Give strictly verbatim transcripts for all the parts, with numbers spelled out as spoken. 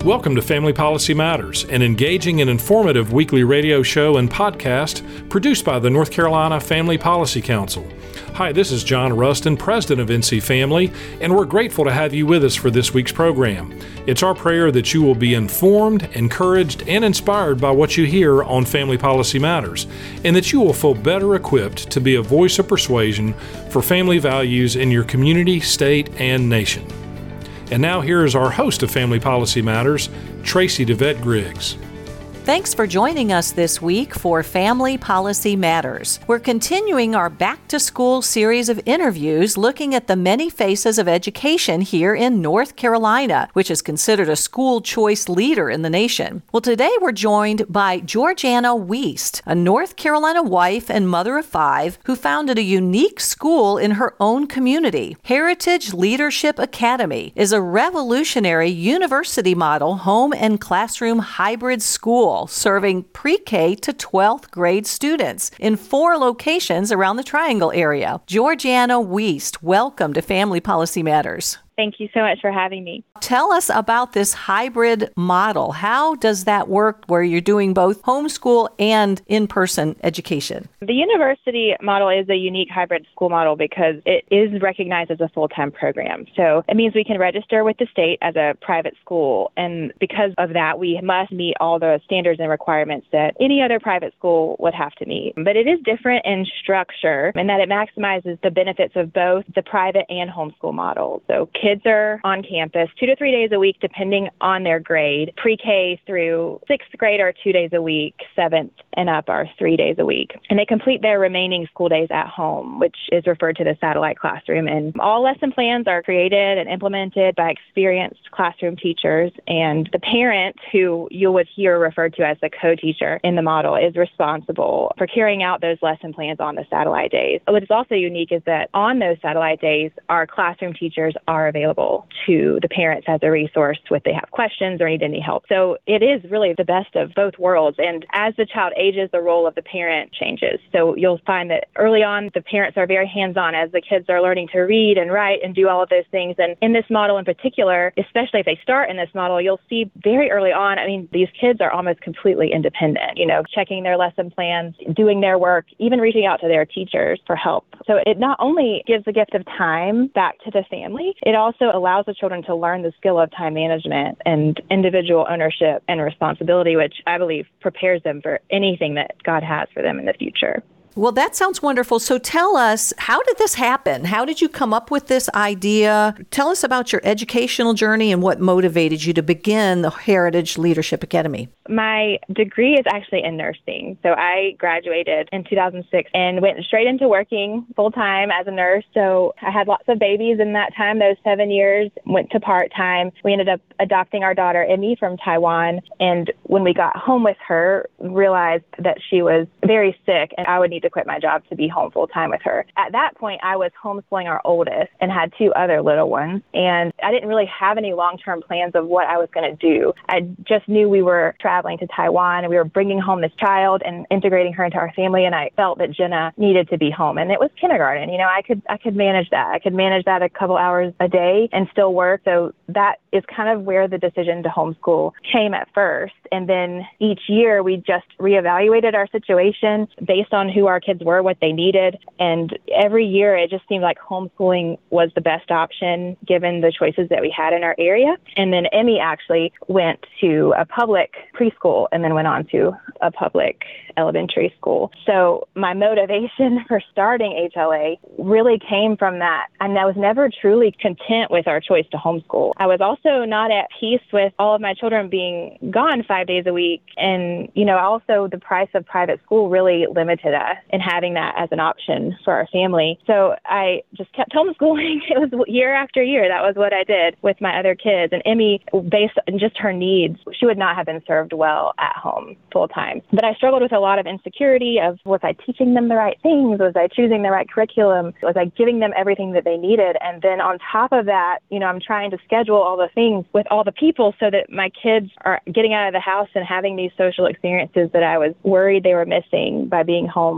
Welcome to Family Policy Matters, an engaging and informative weekly radio show and podcast produced by the North Carolina Family Policy Council. Hi, this is John Rustin, President of N C Family, and we're grateful to have you with us for this week's program. It's our prayer that you will be informed, encouraged, and inspired by what you hear on Family Policy Matters, and that you will feel better equipped to be a voice of persuasion for family values in your community, state, and nation. And now here is our host of Family Policy Matters, Tracy DeVette Griggs. Thanks for joining us this week for Family Policy Matters. We're continuing our Back to School series of interviews looking at the many faces of education here in North Carolina, which is considered a school choice leader in the nation. Well, today we're joined by Georgiana Wiest, a North Carolina wife and mother of five who founded a unique school in her own community. Heritage Leadership Academy is a revolutionary university model home and classroom hybrid school serving pre-K to twelfth grade students in four locations around the Triangle area. Georgiana Wiest, welcome to Family Policy Matters. Thank you so much for having me. Tell us about this hybrid model. How does that work where you're doing both homeschool and in-person education? The university model is a unique hybrid school model because it is recognized as a full-time program. So it means we can register with the state as a private school. And because of that, we must meet all the standards and requirements that any other private school would have to meet. But it is different in structure in that it maximizes the benefits of both the private and homeschool models. So kids are on campus two to three days a week, depending on their grade. Pre-K through sixth grade are two days a week. Seventh and up are three days a week. And they complete their remaining school days at home, which is referred to the satellite classroom. And all lesson plans are created and implemented by experienced classroom teachers. And the parent, who you would hear referred to as the co-teacher in the model, is responsible for carrying out those lesson plans on the satellite days. What is also unique is that on those satellite days, our classroom teachers are available to the parents as a resource if they have questions or need any help. So it is really the best of both worlds. And as the child ages, the role of the parent changes. So you'll find that early on, the parents are very hands-on as the kids are learning to read and write and do all of those things. And in this model in particular, especially if they start in this model, you'll see very early on, I mean, these kids are almost completely independent, you know, checking their lesson plans, doing their work, even reaching out to their teachers for help. So it not only gives the gift of time back to the family, it also allows the children to learn the skill of time management and individual ownership and responsibility, which I believe prepares them for anything that God has for them in the future. Well, that sounds wonderful. So tell us, how did this happen? How did you come up with this idea? Tell us about your educational journey and what motivated you to begin the Heritage Leadership Academy. My degree is actually in nursing. So I graduated in two thousand six and went straight into working full-time as a nurse. So I had lots of babies in that time, those seven years, went to part-time. We ended up adopting our daughter, Emmy, from Taiwan. And when we got home with her, realized that she was very sick and I would need to quit my job to be home full-time with her. At that point, I was homeschooling our oldest and had two other little ones. And I didn't really have any long-term plans of what I was going to do. I just knew we were traveling to Taiwan and we were bringing home this child and integrating her into our family. And I felt that Jenna needed to be home. And it was kindergarten. You know, I could, I could manage that. I could manage that a couple hours a day and still work. So that is kind of where the decision to homeschool came at first. And then each year we just reevaluated our situation based on who our kids were, what they needed. And every year it just seemed like homeschooling was the best option given the choices that we had in our area. And then Emmy actually went to a public preschool and then went on to a public elementary school. So my motivation for starting H L A really came from that. And I was never truly content with our choice to homeschool. I was also not at peace with all of my children being gone five days a week. And, you know, also the price of private school really limited us in having that as an option for our family. So I just kept homeschooling. It was year after year. That was what I did with my other kids. And Emmy, based on just her needs, she would not have been served well at home full time. But I struggled with a lot of insecurity of, was I teaching them the right things? Was I choosing the right curriculum? Was I giving them everything that they needed? And then on top of that, you know, I'm trying to schedule all the things with all the people so that my kids are getting out of the house and having these social experiences that I was worried they were missing by being home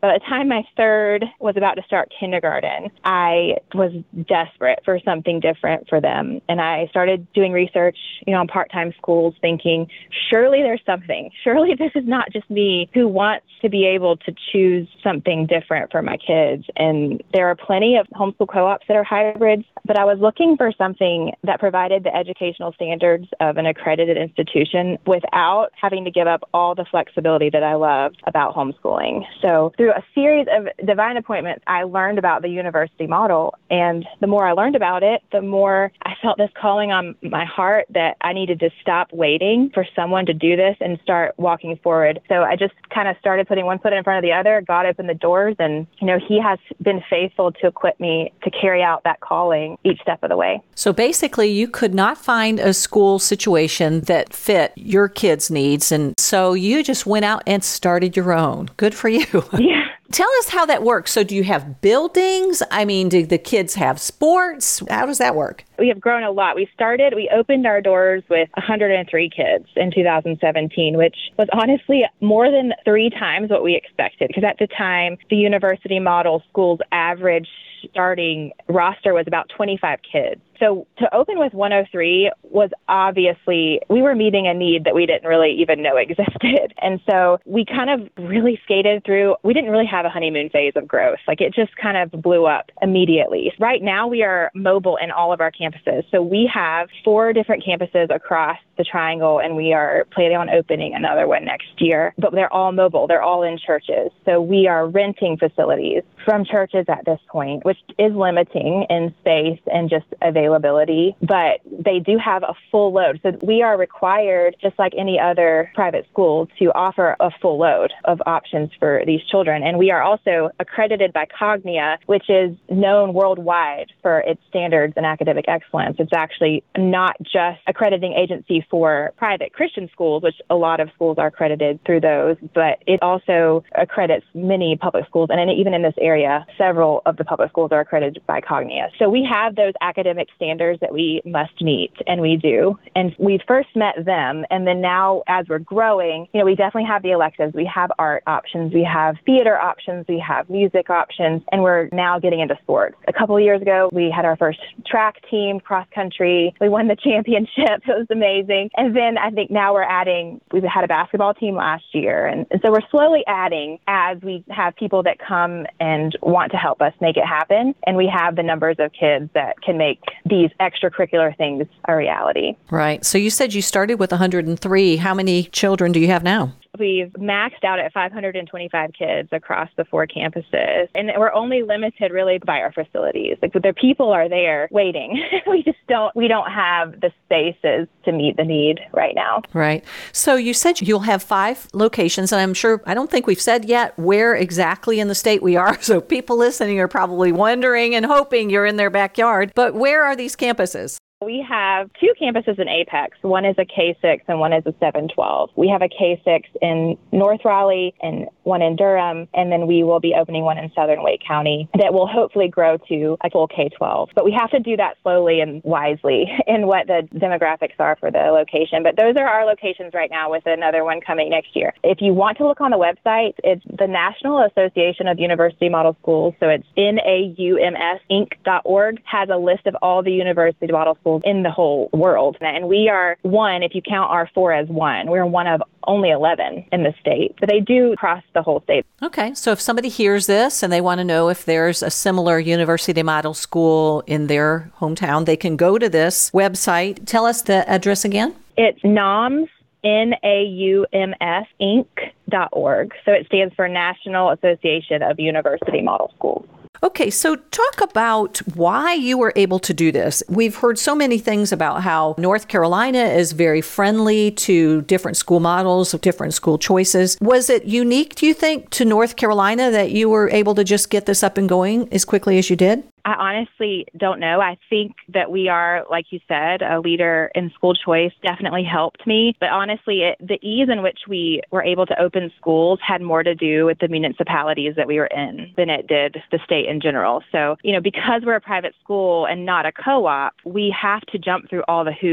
By the time my third was about to start kindergarten, I was desperate for something different for them. And I started doing research, you know, on part-time schools, thinking, surely there's something. Surely this is not just me who wants to be able to choose something different for my kids. And there are plenty of homeschool co-ops that are hybrids, but I was looking for something that provided the educational standards of an accredited institution without having to give up all the flexibility that I loved about homeschooling. So through a series of divine appointments, I learned about the university model. And the more I learned about it, the more I felt this calling on my heart that I needed to stop waiting for someone to do this and start walking forward. So I just kind of started putting one foot in front of the other. God opened the doors, and, you know, he has been faithful to equip me to carry out that calling each step of the way. So basically, you could not find a school situation that fit your kids' needs, and so you just went out and started your own. Good for you. Yeah. Tell us how that works. So do you have buildings? I mean, do the kids have sports? How does that work? We have grown a lot. We started, we opened our doors with one hundred three kids in two thousand seventeen, which was honestly more than three times what we expected. Because at the time, the university model school's average starting roster was about twenty-five kids. So to open with one hundred three was obviously, we were meeting a need that we didn't really even know existed. And so we kind of really skated through, we didn't really have a honeymoon phase of growth. Like it just kind of blew up immediately. Right now we are mobile in all of our campuses. So we have four different campuses across the Triangle, and we are planning on opening another one next year. But they're all mobile. They're all in churches. So we are renting facilities from churches at this point, which is limiting in space and just availability, but they do have a full load. So we are required, just like any other private school, to offer a full load of options for these children. And we are also accredited by Cognia, which is known worldwide for its standards and academic excellence. It's actually not just accrediting agency for private Christian schools, which a lot of schools are accredited through those, but it also accredits many public schools. And even in this area, several of the public schools are accredited by Cognia. So we have those academic standards that we must meet, and we do. And we first met them, and then now as we're growing, you know, we definitely have the electives. We have art options, we have theater options, we have music options, and we're now getting into sports. A couple of years ago, we had our first track team, cross country. We won the championship. It was amazing. And then I think now we're adding, we've had a basketball team last year. And, and so we're slowly adding as we have people that come and want to help us make it happen. And we have the numbers of kids that can make these extracurricular things a reality. Right. So you said you started with one hundred three. How many children do you have now? We've maxed out at five hundred twenty-five kids across the four campuses. And we're only limited really by our facilities. Like the people are there waiting. we just don't, we don't have the spaces to meet the need right now. Right. So you said you'll have five locations, and I'm sure, I don't think we've said yet where exactly in the state we are. So people listening are probably wondering and hoping you're in their backyard. But where are these campuses? We have two campuses in Apex. One is a K six and one is a seven twelve. We have a K six in North Raleigh and one in Durham, and then we will be opening one in Southern Wake County that will hopefully grow to a full K twelve. But we have to do that slowly and wisely in what the demographics are for the location. But those are our locations right now, with another one coming next year. If you want to look on the website, it's the National Association of University Model Schools. So it's N A U M S Inc dot org, has a list of all the university model schools in the whole world. And we are one, if you count our four as one, we're one of only eleven in the state, but they do cross the whole state. Okay. So if somebody hears this and they want to know if there's a similar university model school in their hometown, they can go to this website. Tell us the address again. It's NAUMS, N A U M S Inc dot org. So it stands for National Association of University Model Schools. Okay, so talk about why you were able to do this. We've heard so many things about how North Carolina is very friendly to different school models, different school choices. Was it unique, do you think, to North Carolina that you were able to just get this up and going as quickly as you did? I honestly don't know. I think that we are, like you said, a leader in school choice definitely helped me. But honestly, it, the ease in which we were able to open schools had more to do with the municipalities that we were in than it did the state in general. So, you know, because we're a private school and not a co-op, we have to jump through all the hoops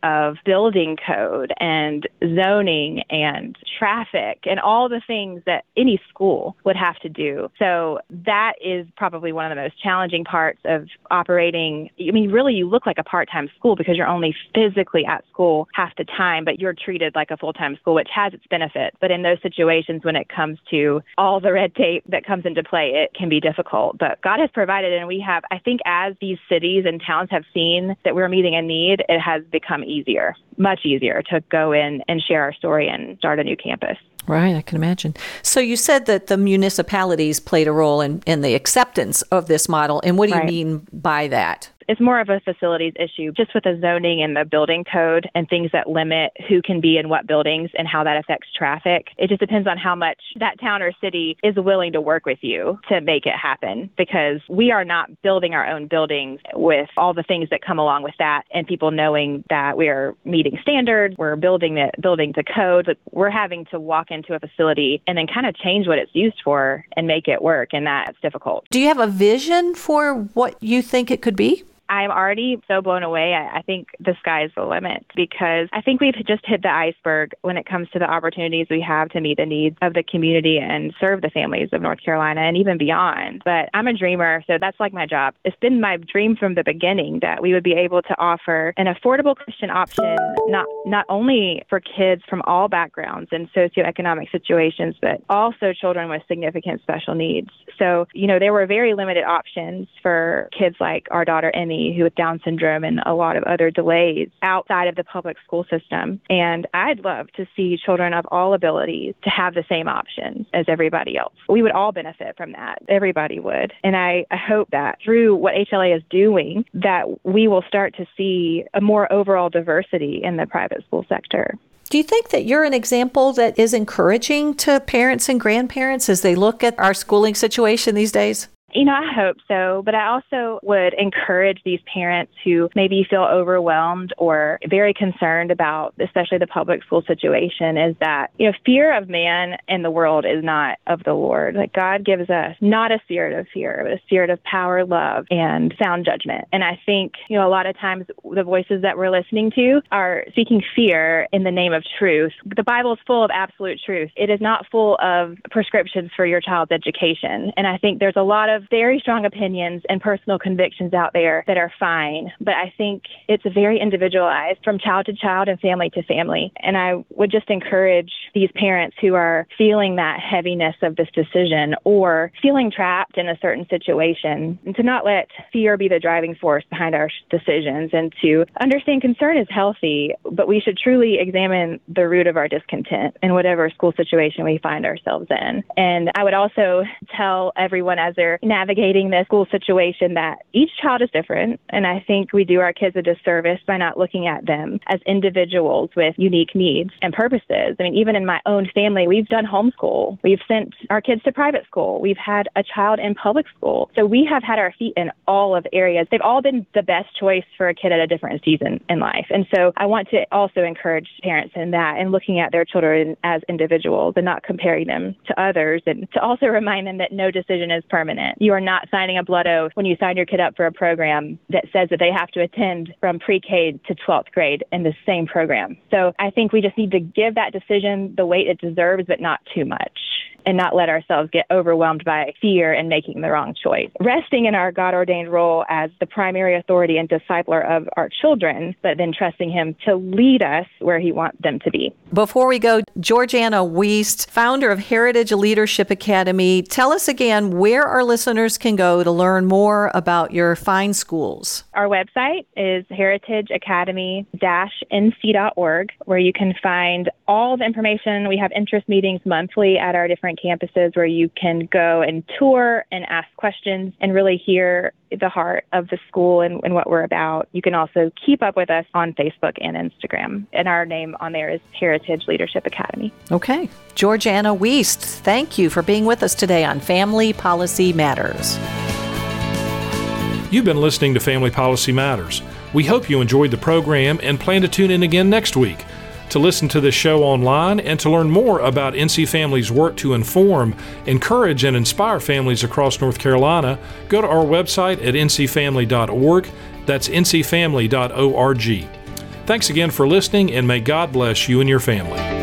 of building code and zoning and traffic and all the things that any school would have to do. So that is probably one of the most challenging parts of operating. I mean, really, you look like a part-time school because you're only physically at school half the time, but you're treated like a full-time school, which has its benefits. But in those situations, when it comes to all the red tape that comes into play, it can be difficult. But God has provided, and we have, I think, as these cities and towns have seen that we're meeting a need, it has become easier, much easier to go in and share our story and start a new campus. Right, I can imagine. So you said that the municipalities played a role in, in the acceptance of this model. And what do you Right. mean by that? It's more of a facilities issue, just with the zoning and the building code and things that limit who can be in what buildings and how that affects traffic. It just depends on how much that town or city is willing to work with you to make it happen, because we are not building our own buildings with all the things that come along with that and people knowing that we are meeting standards, we're building it, building the code. But we're having to walk into a facility and then kind of change what it's used for and make it work, and that's difficult. Do you have a vision for what you think it could be? I'm already so blown away. I, I think the sky is the limit, because I think we've just hit the iceberg when it comes to the opportunities we have to meet the needs of the community and serve the families of North Carolina and even beyond. But I'm a dreamer, so that's like my job. It's been my dream from the beginning that we would be able to offer an affordable Christian option, not not only for kids from all backgrounds and socioeconomic situations, but also children with significant special needs. So, you know, there were very limited options for kids like our daughter, Emmy, who with Down syndrome and a lot of other delays outside of the public school system. And I'd love to see children of all abilities to have the same options as everybody else. We would all benefit from that. Everybody would. And I, I hope that through what H L A is doing, that we will start to see a more overall diversity in the private school sector. Do you think that you're an example that is encouraging to parents and grandparents as they look at our schooling situation these days? You know, I hope so, but I also would encourage these parents who maybe feel overwhelmed or very concerned about, especially the public school situation, is that, you know, fear of man and the world is not of the Lord. Like, God gives us not a spirit of fear, but a spirit of power, love, and sound judgment. And I think, you know, a lot of times the voices that we're listening to are speaking fear in the name of truth. The Bible is full of absolute truth. It is not full of prescriptions for your child's education. And I think there's a lot of very strong opinions and personal convictions out there that are fine, but I think it's very individualized from child to child and family to family. And I would just encourage these parents who are feeling that heaviness of this decision or feeling trapped in a certain situation to not let fear be the driving force behind our decisions, and to understand concern is healthy, but we should truly examine the root of our discontent in whatever school situation we find ourselves in. And I would also tell everyone as they're navigating the school situation that each child is different. And I think we do our kids a disservice by not looking at them as individuals with unique needs and purposes. I mean, even in my own family, we've done homeschool. We've sent our kids to private school. We've had a child in public school. So we have had our feet in all of areas. They've all been the best choice for a kid at a different season in life. And so I want to also encourage parents in that and looking at their children as individuals and not comparing them to others, and to also remind them that no decision is permanent. You are not Not signing a blood oath when you sign your kid up for a program that says that they have to attend from pre-K to twelfth grade in the same program. So I think we just need to give that decision the weight it deserves, but not too much, and not let ourselves get overwhelmed by fear and making the wrong choice. Resting in our God-ordained role as the primary authority and discipler of our children, but then trusting Him to lead us where He wants them to be. Before we go, Georgiana Wiest, founder of Heritage Leadership Academy, tell us again where our listeners can go to learn more about your fine schools. Our website is heritage academy dash n c dot org, where you can find all the information. We have interest meetings monthly at our different campuses where you can go and tour and ask questions and really hear the heart of the school and, and what we're about. You can also keep up with us on Facebook and Instagram. And our name on there is Heritage Leadership Academy. Okay. Georgiana Wiest, thank you for being with us today on Family Policy Matters. You've been listening to Family Policy Matters. We hope you enjoyed the program and plan to tune in again next week. To listen to this show online and to learn more about N C Family's work to inform, encourage, and inspire families across North Carolina, go to our website at n c family dot org. That's n c family dot org. Thanks again for listening, and may God bless you and your family.